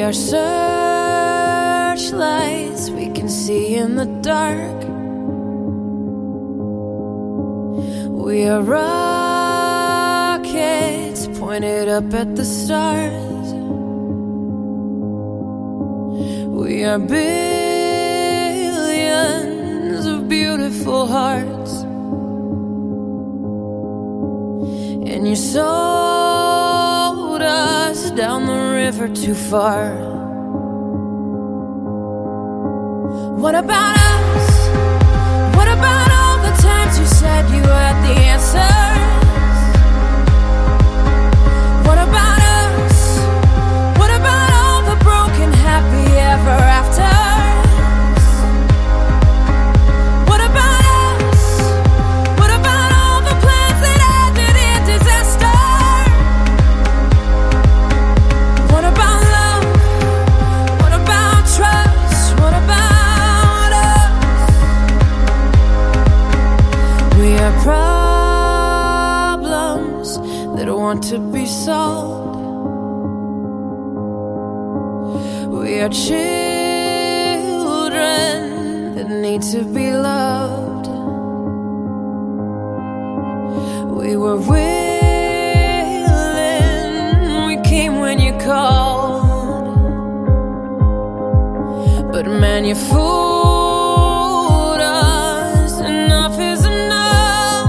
are searchlights we can see in the dark. We are rockets pointed up at the stars. We are billions of beautiful hearts, and you sold us down the river too far. What about us? What about all the times you said you had the answers? What about us? What about all the broken happy ever afters? What about us? What about all the plans that ended in disaster? What about love? What about trust? What about us? We are problems that want to be solved. We are children that need to be loved. We were willing, we came when you called, but man, you fooled us. Enough is enough.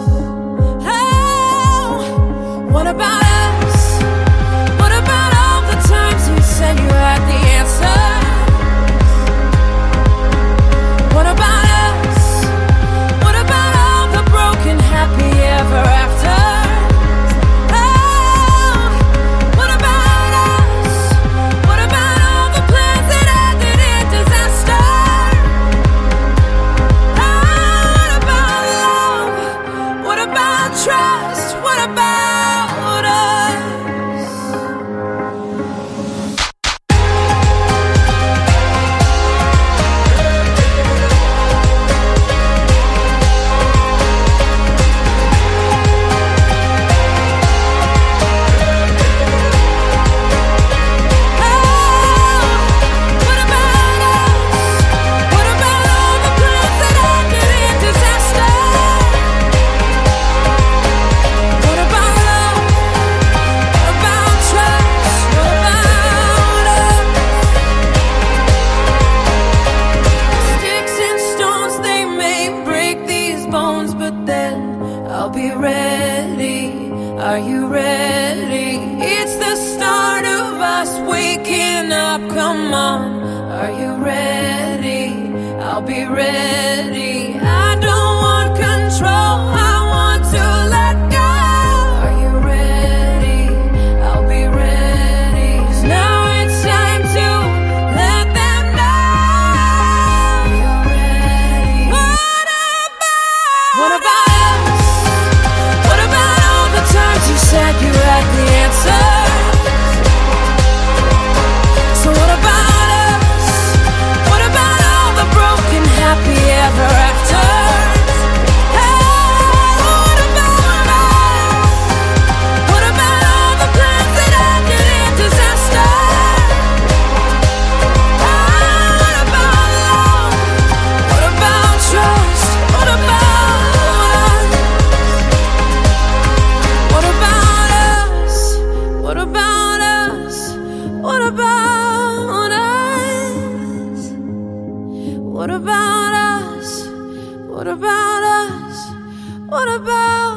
Oh, what about us? What about all the times you said you had the answers? What about us? What about all the broken happy ever afters? Oh, what about us? What about all the plans that ended in disaster? Oh, what about love? What about trust? What about us? What about us? What about all the plans that ended in disaster? What about love? What about trust? What about us? Sticks and stones, they may break these bones, but then I'll be ready. Are you ready? It's the start of us waking up. Come on, are you ready? I'll be ready. I don't want control, I want to let go. Are you ready? I'll be ready. 'Cause now it's time to let them know you're ready. What about us? What about all the times you said you had the answers? So what about us? What about all the broken happy ever afters? Hey, what about us? What about all the plans that ended in disaster? What about love? What about trust? What about us? What about us? What about us? What about us? What about us? What about us? What about